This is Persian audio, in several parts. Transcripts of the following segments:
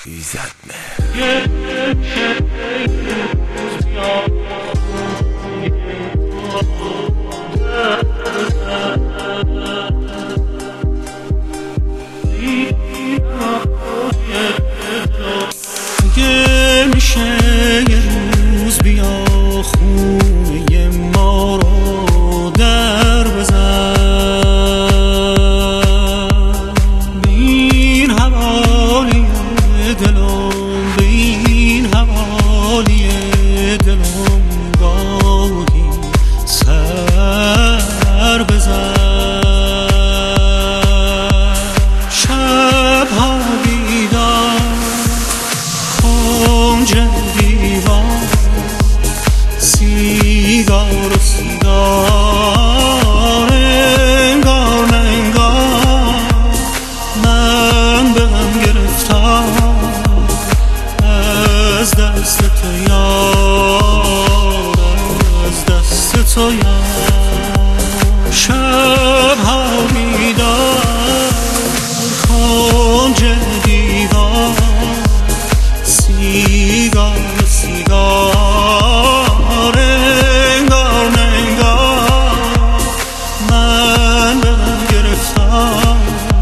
ایزد اگه میشه یه روز بیا خونه ما رو در بزن، به این حوالی دلم، به این حوالی دلم گاهی سر بزن. شبها بیدار کنج دیوار، سیگار و سیگار، انگار نه انگار من به غم گرفتم از دست تو یار، از دست تو یار. شبها بیدار کنج دیوار، سیگار سیگار، انگار نه انگار من به غم گرفتم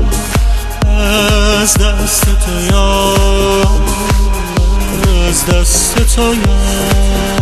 از دست تو یار، از دست تو یار.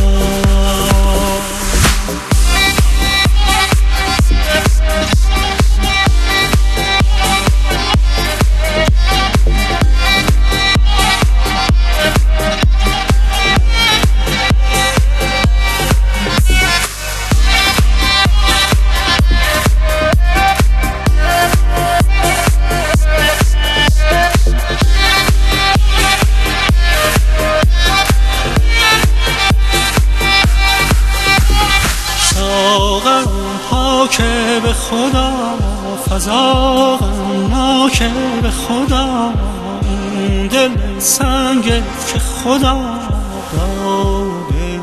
که به خدا فضا غمناک به خدا، اون دل سنگه که خدا داده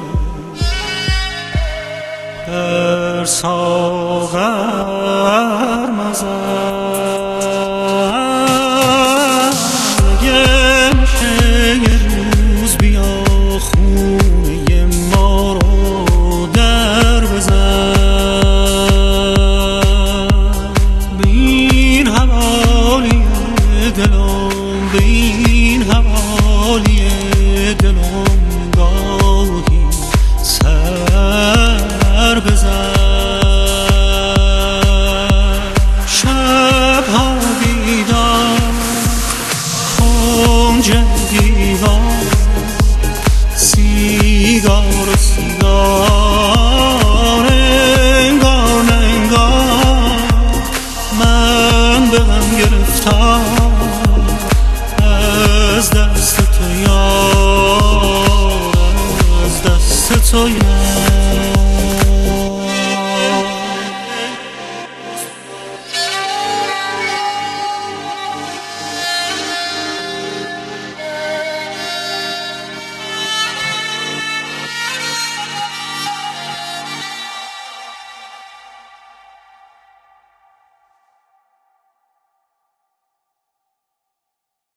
در ساغر مزن. اگه میشه یه روز بیا خونه ما رو در بزن، دلم، به این حوالی دلم گاهی سر بزن. شبها بیدار کنج دیوار، سیگار و سیگار، انگار نه انگار من به غم گرفتم از دست تو یار، از دست تو یار.